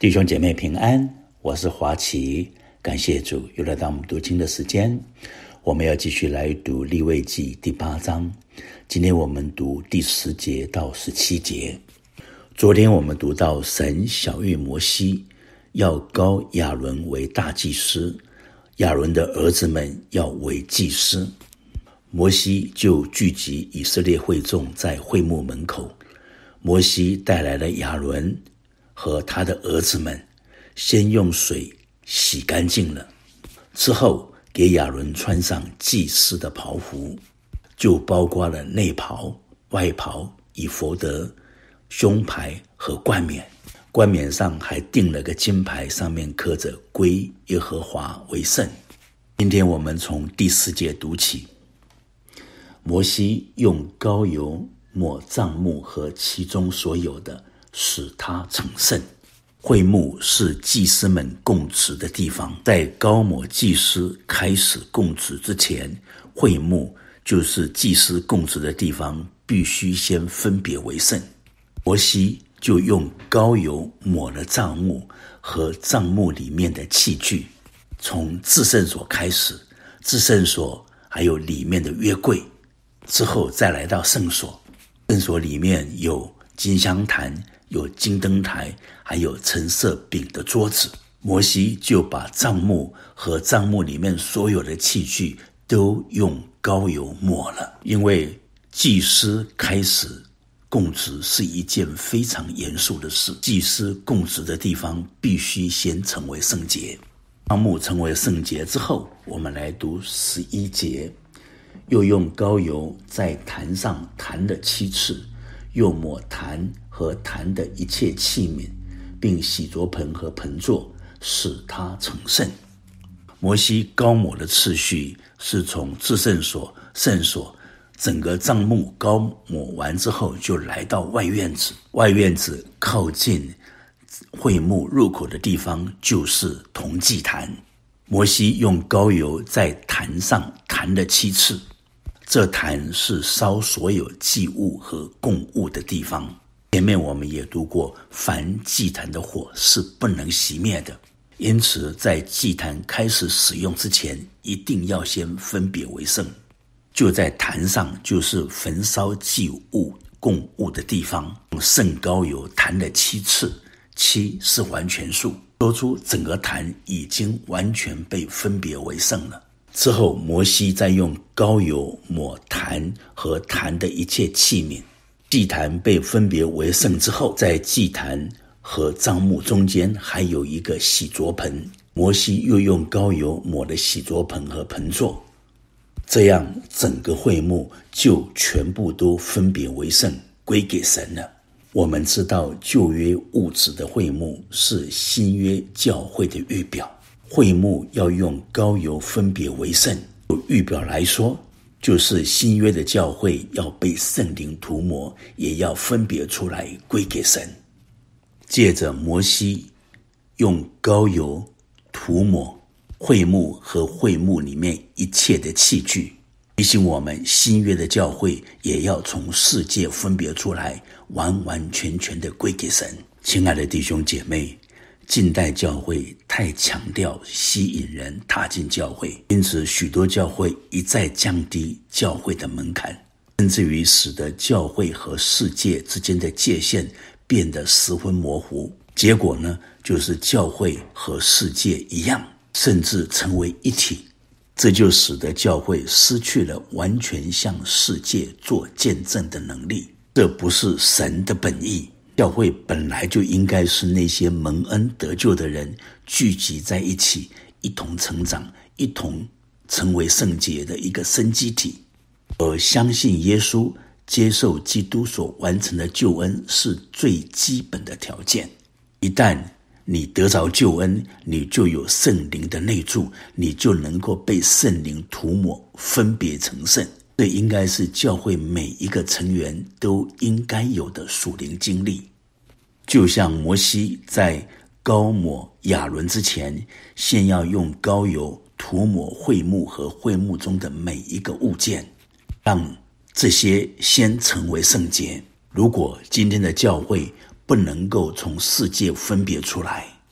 弟兄姐妹平安，我是华奇，感谢主，又来到我们读经的时间。我们要继续来读利未记第8章，今天我们读第10节到17节。昨天我们读到神晓谕摩西要膏亚伦为大祭司，亚伦的儿子们要为祭司。摩西就聚集以色列会众在会幕门口，摩西带来了亚伦和他的儿子们，先用水洗干净了，之后给亚伦穿上祭司的袍服，就包括了内袍、外袍、以弗得、胸牌和冠冕。冠冕上还钉了个金牌，上面刻着归耶和华为圣。今天我们从第10节读起。摩西用膏油抹帐幕和其中所有的，使它成圣。会幕是祭司们供职的地方，在膏抹祭司开始供职之前，会幕就是祭司供职的地方，必须先分别为圣。摩西就用膏油抹了帐幕和帐幕里面的器具，从至圣所开始，至圣所还有里面的约柜，之后再来到圣所。圣所里面有金香坛，有金灯台，还有陈设饼的桌子。摩西就把帐幕和帐幕里面所有的器具都用膏油抹了，因为祭司开始供职是一件非常严肃的事，祭司供职的地方必须先成为圣洁。帐幕成为圣洁之后，我们来读11节。又用膏油在坛上弹了7次，又抹坛和坛的一切器皿，并洗濯盆和盆座，使它成圣。摩西膏抹的次序是从至圣所、圣所，整个帐幕膏抹完之后，就来到外院子。外院子靠近会幕入口的地方就是铜祭坛。摩西用膏油在坛上弹了7次。这坛是烧所有祭物和供物的地方。前面我们也读过，凡祭坛的火是不能熄灭的，因此在祭坛开始使用之前，一定要先分别为圣。就在坛上，就是焚烧祭物供物的地方，用圣膏油弹了7次，7是完全数，说出整个坛已经完全被分别为圣了。之后摩西再用膏油抹坛和坛的一切器皿。祭坛被分别为圣之后，在祭坛和帐幕中间还有一个洗濯盆，摩西又用膏油抹了洗濯盆和盆座，这样整个会幕就全部都分别为圣，归给神了。我们知道旧约物质的会幕是新约教会的预表，会幕要用膏油分别为圣。就预表来说，就是新约的教会要被圣灵涂抹，也要分别出来归给神。接着摩西用膏油涂抹会幕和会幕里面一切的器具，提醒我们新约的教会也要从世界分别出来，完完全全的归给神。亲爱的弟兄姐妹，近代教会太强调吸引人踏进教会，因此许多教会一再降低教会的门槛，甚至于使得教会和世界之间的界限变得十分模糊。结果呢，就是教会和世界一样，甚至成为一体。这就使得教会失去了完全向世界做见证的能力，这不是神的本意。教会本来就应该是那些蒙恩得救的人聚集在一起，一同成长，一同成为圣洁的一个生机体。而相信耶稣，接受基督所完成的救恩是最基本的条件。一旦你得着救恩，你就有圣灵的内住，你就能够被圣灵涂抹，分别成圣。这应该是教会每一个成员都应该有的属灵经历。就像摩西在膏抹亚伦之前，先要用膏油涂抹会幕和会幕中的每一个物件，让这些先成为圣洁。如果今天的教会不能够从世界分别出来，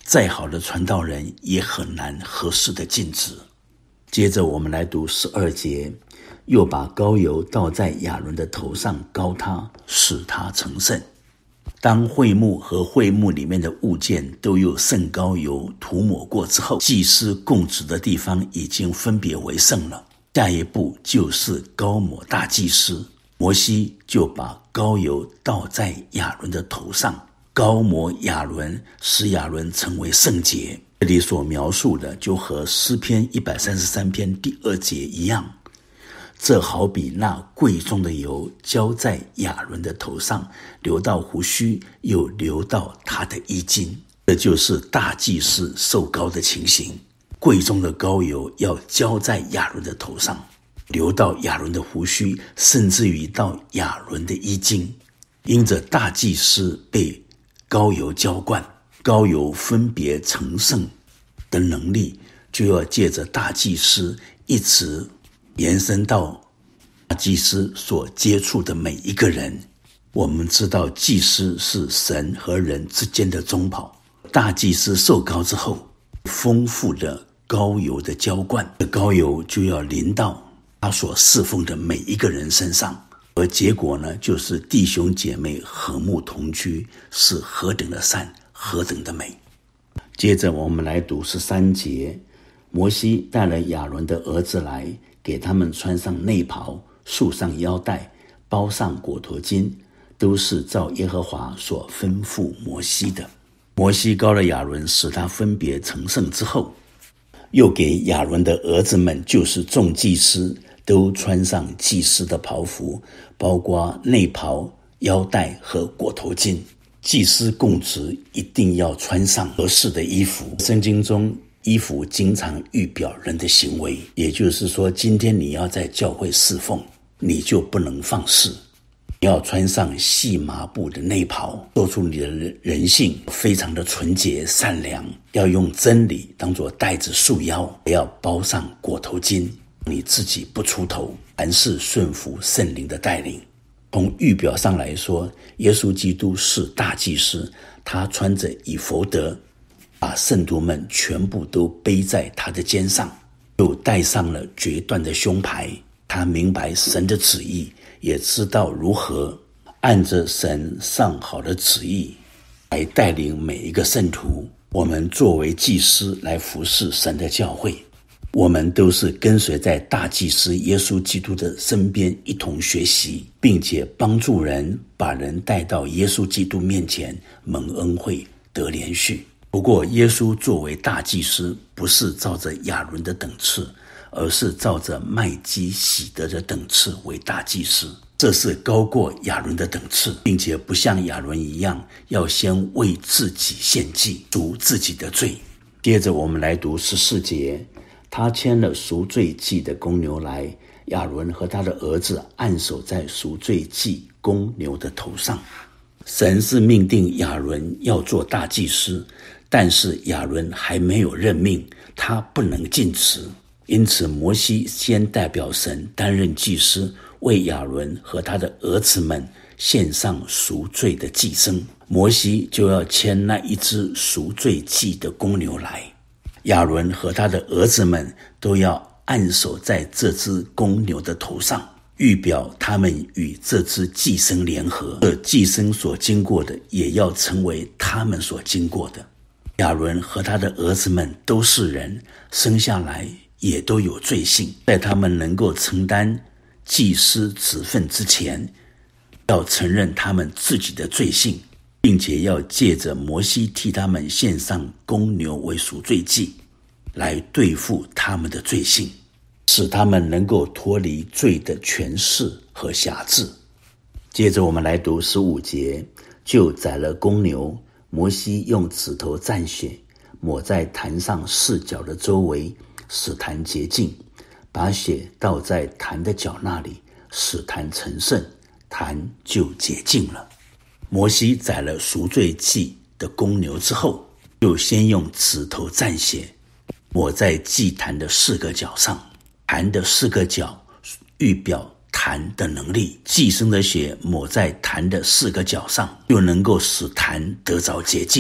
再好的传道人也很难合适的尽职。接着我们来读12节，又把膏油倒在亚伦的头上，膏他，使他成圣。当会幕和会幕里面的物件都有圣膏油涂抹过之后，祭司供职的地方已经分别为圣了。下一步就是膏抹大祭司，摩西就把膏油倒在亚伦的头上，膏抹亚伦，使亚伦成为圣洁。这里所描述的就和诗篇133篇第2节一样，这好比那贵重的油浇在亚伦的头上，流到胡须，又流到他的衣襟。这就是大祭司受膏的情形。贵重的膏油要浇在亚伦的头上，流到亚伦的胡须，甚至于到亚伦的衣襟。因着大祭司被膏油浇灌，膏油分别成圣的能力就要借着大祭司一直延伸到大祭司所接触的每一个人。我们知道祭司是神和人之间的中保，大祭司受膏之后，丰富的膏油的浇灌，这膏油就要淋到他所侍奉的每一个人身上，而结果呢，就是弟兄姐妹和睦同居，是何等的善，何等的美。接着我们来读13节，摩西带了亚伦的儿子来，给他们穿上内袍，束上腰带，包上裹头巾，都是照耶和华所吩咐摩西的。摩西膏了亚伦，使他分别成圣之后，又给亚伦的儿子们，就是众祭司，都穿上祭司的袍服，包括内袍、腰带和裹头巾。祭司供职一定要穿上合适的衣服。圣经中衣服经常预表人的行为，也就是说，今天你要在教会侍奉，你就不能放肆，你要穿上细麻布的内袍，做出你的人性非常的纯洁善良，要用真理当作带子束腰，也要包上裹头巾，你自己不出头，凡事顺服圣灵的带领。从预表上来说，耶稣基督是大祭司，他穿着以弗得，把圣徒们全部都背在他的肩上，又戴上了决断的胸牌。他明白神的旨意，也知道如何按着神上好的旨意来带领每一个圣徒。我们作为祭司来服侍神的教会，我们都是跟随在大祭司耶稣基督的身边一同学习，并且帮助人，把人带到耶稣基督面前，蒙恩惠，得连续。不过耶稣作为大祭司，不是照着亚伦的等次，而是照着麦基洗德的等次为大祭司，这是高过亚伦的等次，并且不像亚伦一样要先为自己献祭，赎自己的罪。接着我们来读14节，他牵了赎罪祭的公牛来，亚伦和他的儿子按手在赎罪祭公牛的头上。神是命定亚伦要做大祭司，但是亚伦还没有任命，他不能尽职。因此摩西先代表神担任祭司，为亚伦和他的儿子们献上赎罪的祭牲。摩西就要牵那一只赎罪祭的公牛来，亚伦和他的儿子们都要按手在这只公牛的头上，预表他们与这只祭牲联合，这祭牲所经过的也要成为他们所经过的。亚伦和他的儿子们都是人，生下来也都有罪性，在他们能够承担祭司职分之前，要承认他们自己的罪性，并且要借着摩西替他们献上公牛为赎罪祭，来对付他们的罪性，使他们能够脱离罪的权势和辖制。接着我们来读15节，就宰了公牛，摩西用指头蘸血，抹在坛上4角的周围，使坛洁净，把血倒在坛的角那里，使坛成圣，坛就洁净了。摩西宰了赎罪祭的公牛之后，就先用指头蘸血，抹在祭坛的4个角上。坛的4个角预表坛的能力，祭牲的血抹在坛的4个角上，就能够使坛得着洁净。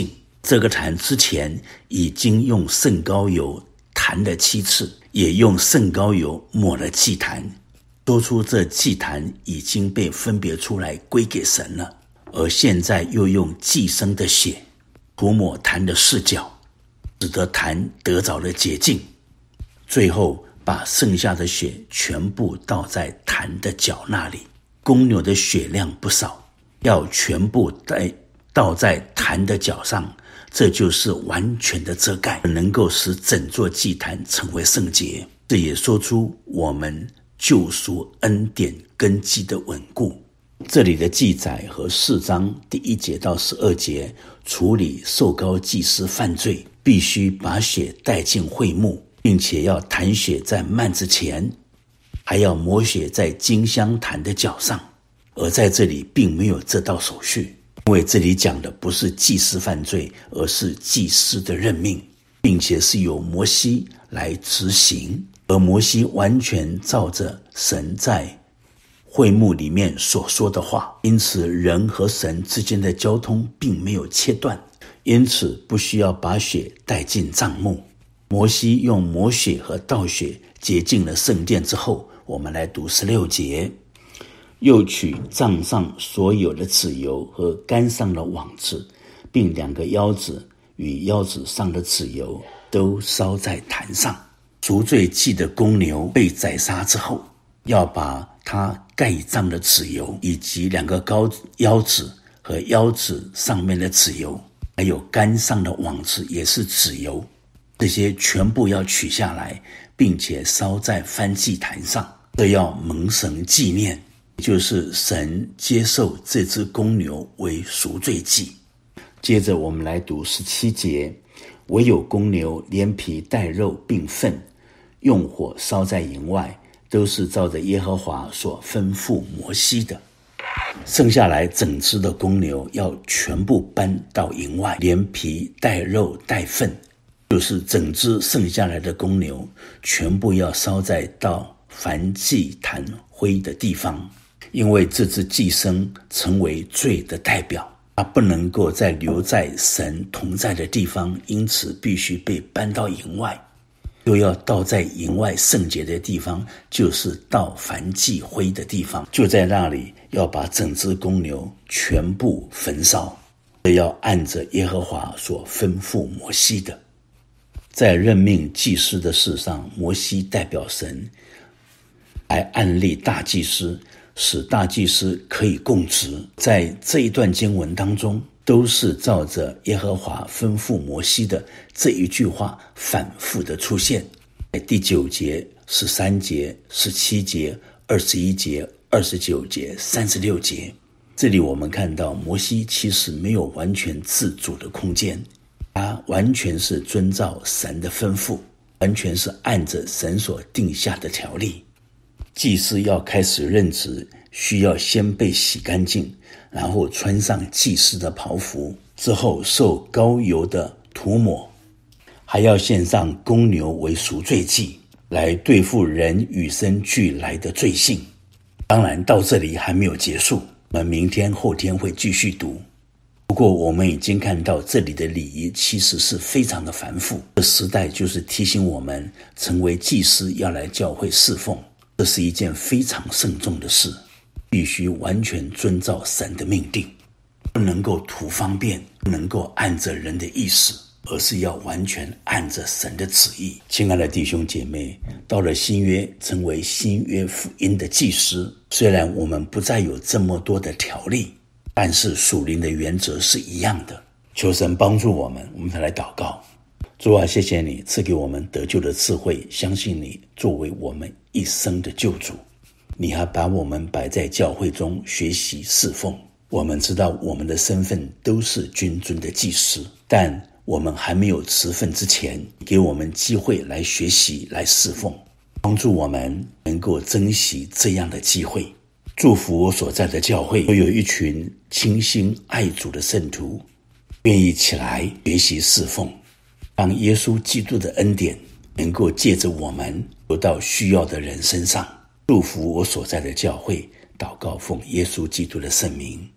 这个坛之前已经用圣膏油弹了7次，也用圣膏油抹了祭坛，说出这祭坛已经被分别出来归给神了。而现在又用祭牲的血涂抹坛的4角，使得坛得着了洁净。最后把剩下的血全部倒在坛的角那里。公牛的血量不少，要全部倒在坛的角上，这就是完全的遮盖，能够使整座祭坛成为圣洁。这也说出我们救赎恩典根基的稳固。这里的记载和4章第1节到12节处理受膏祭司犯罪，必须把血带进会幕，并且要弹血在幔子前，还要抹血在金香坛的角上。而在这里并没有这道手续，因为这里讲的不是祭司犯罪，而是祭司的任命，并且是由摩西来执行。而摩西完全照着神在会幕里面所说的话，因此人和神之间的交通并没有切断，因此不需要把血带进帐幕。摩西用抹血和倒血洁净了圣殿之后，我们来读16节。又取帐上所有的脂油和竿上的网子，并2个腰子与腰子上的脂油都烧在坛上。赎罪祭的公牛被宰杀之后，要把它盖上的脂油，以及2个腰子和腰子上面的脂油，还有竿上的网子也是脂油，这些全部要取下来，并且烧在燔祭坛上，这要蒙神纪念，也就是神接受这只公牛为赎罪祭。接着我们来读17节。唯有公牛连皮带肉并粪，用火烧在营外，都是照着耶和华所吩咐摩西的。剩下来整只的公牛要全部搬到营外，连皮带肉带粪，就是整只剩下来的公牛全部要烧在到燔祭坛灰的地方，因为这只祭牲成为罪的代表，它不能够再留在神同在的地方，因此必须被搬到营外，又要倒在营外圣洁的地方，就是倒燔祭灰的地方，就在那里要把整只公牛全部焚烧，这要按着耶和华所吩咐摩西的。在任命祭司的事上，摩西代表神来按立大祭司，使大祭司可以供职。在这一段经文当中，都是照着耶和华吩咐摩西的这一句话反复的出现，在第9节、13节、17节、21节、29节、36节。这里我们看到摩西其实没有完全自主的空间，他完全是遵照神的吩咐，完全是按着神所定下的条例。祭司要开始任职，需要先被洗干净，然后穿上祭司的袍服，之后受膏油的涂抹，还要献上公牛为赎罪祭，来对付人与生俱来的罪性。当然到这里还没有结束，我们明天后天会继续读。不过我们已经看到这里的礼仪其实是非常的繁复，这时代就是提醒我们成为祭司要来教会侍奉，这是一件非常慎重的事，必须完全遵照神的命定，不能够图方便，不能够按着人的意思，而是要完全按着神的旨意。亲爱的弟兄姐妹，到了新约，成为新约福音的祭司，虽然我们不再有这么多的条例，但是属灵的原则是一样的。求神帮助我们，我们再来祷告。主啊，谢谢你赐给我们得救的智慧，相信你作为我们一生的救主。你还把我们摆在教会中学习侍奉。我们知道我们的身份都是君尊的祭司，但我们还没有职分之前，给我们机会来学习，来侍奉，帮助我们能够珍惜这样的机会。祝福我所在的教会都有一群倾心爱主的圣徒，愿意起来学习侍奉，让耶稣基督的恩典能够借着我们流到需要的人身上。祝福我所在的教会，祷告奉耶稣基督的圣名。